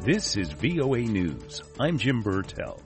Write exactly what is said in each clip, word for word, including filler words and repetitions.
This is V O A News. I'm Jim Burtell.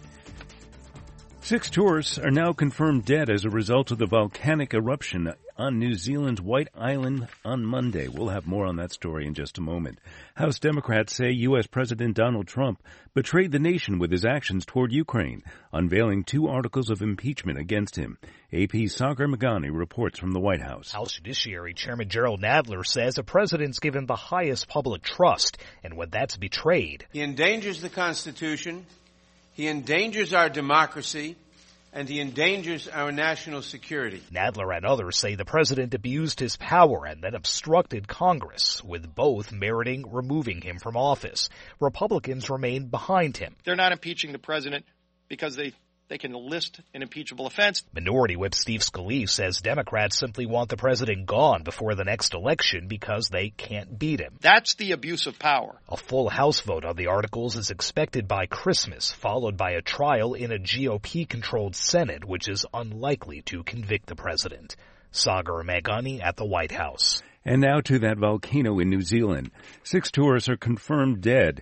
Six tourists are now confirmed dead as a result of the volcanic eruption on New Zealand's White Island on Monday. We'll have more on that story in just a moment. House Democrats say U S. President Donald Trump betrayed the nation with his actions toward Ukraine, unveiling two articles of impeachment against him. A P's Sagar Meghani reports from the White House. House Judiciary Chairman Gerald Nadler says a president's given the highest public trust, and when that's betrayed, he endangers the Constitution, he endangers our democracy, and he endangers our national security. Nadler and others say the president abused his power and then obstructed Congress, with both meriting removing him from office. Republicans remain behind him. They're not impeaching the president because they They can list an impeachable offense. Minority Whip Steve Scalise says Democrats simply want the president gone before the next election because they can't beat him. That's the abuse of power. A full House vote on the articles is expected by Christmas, followed by a trial in a G O P-controlled Senate, which is unlikely to convict the president. Sagar Meghani at the White House. And now to that volcano in New Zealand. Six tourists are confirmed dead.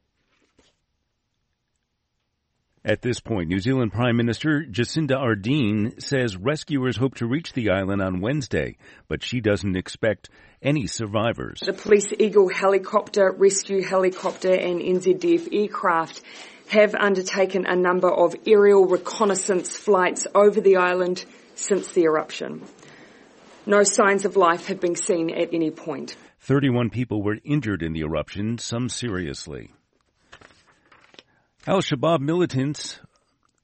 At this point, New Zealand Prime Minister Jacinda Ardern says rescuers hope to reach the island on Wednesday, but she doesn't expect any survivors. The Police Eagle helicopter, rescue helicopter and N Z D F aircraft have undertaken a number of aerial reconnaissance flights over the island since the eruption. No signs of life have been seen at any point. thirty-one people were injured in the eruption, some seriously. Al-Shabaab militants